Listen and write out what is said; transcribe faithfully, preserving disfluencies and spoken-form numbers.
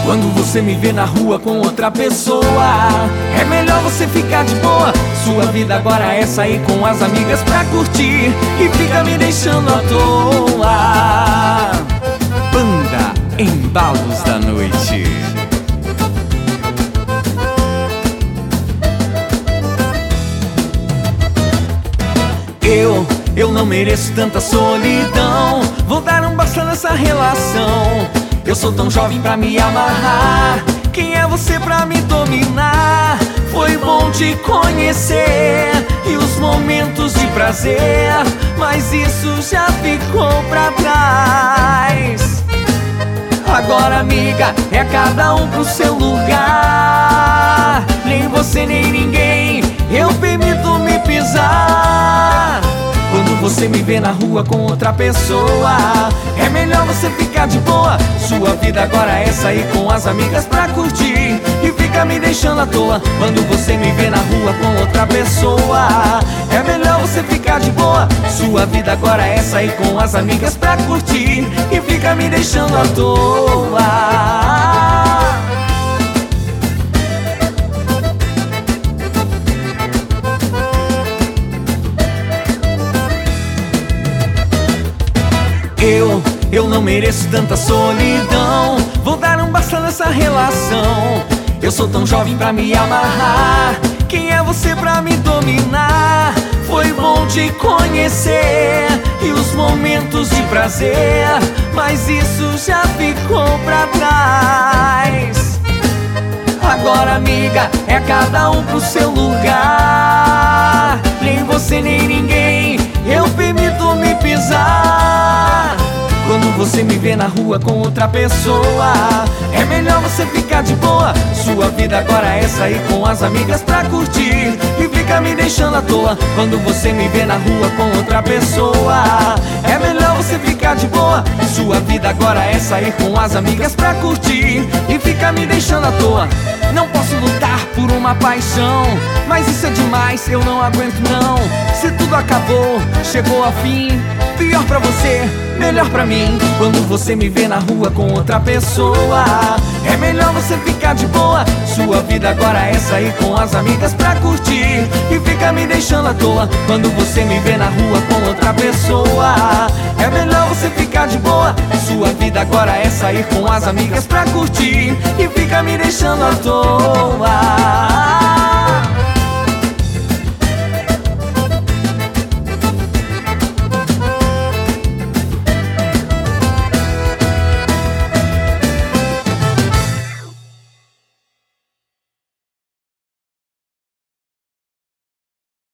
Quando você me vê na rua com outra pessoa, é melhor você ficar de boa. Sua vida agora é sair com as amigas pra curtir e fica me deixando à toa. Banda Embalos da Noite. Eu, eu não mereço tanta solidão. Vou dar um basta nessa relação. Eu sou tão jovem pra me amarrar. Quem é você pra me dominar? Foi bom te conhecer e os momentos de prazer, mas isso já ficou pra trás. Agora, amiga, é cada um pro seu lugar. Nem você nem ninguém eu permito me pisar. Quando você me vê na rua com outra pessoa, é melhor você ficar de boa. Sua vida agora é sair com as amigas pra curtir e fica me deixando à toa. Quando você me vê na rua com outra pessoa, é melhor você ficar de boa. Sua vida agora é sair com as amigas pra curtir e fica me deixando à toa. Eu, eu não mereço tanta solidão. Vou dar um basta nessa relação. Eu sou tão jovem pra me amarrar. Quem é você pra me dominar? Foi bom te conhecer e os momentos de prazer, mas isso já ficou pra trás. Agora, amiga, é cada um pro seu lugar. Nem você nem ninguém eu permito me pisar. Quando você me vê na rua com outra pessoa, é melhor você ficar de boa. Sua vida agora é sair com as amigas pra curtir e fica me deixando à toa. Quando você me vê na rua com outra pessoa, é melhor você ficar de boa. Sua vida agora é sair com as amigas pra curtir e fica me deixando à toa. Não posso lutar por uma paixão, mas isso é demais, eu não aguento não. Se tudo acabou, chegou ao fim, pior pra você, melhor pra mim. Quando você me vê na rua com outra pessoa, é melhor você ficar de boa. Sua vida agora é sair com as amigas pra curtir e fica me deixando à toa. Quando você me vê na rua com outra pessoa, é melhor você ficar de boa. Sua vida agora é sair com as amigas pra curtir e fica me deixando à toa.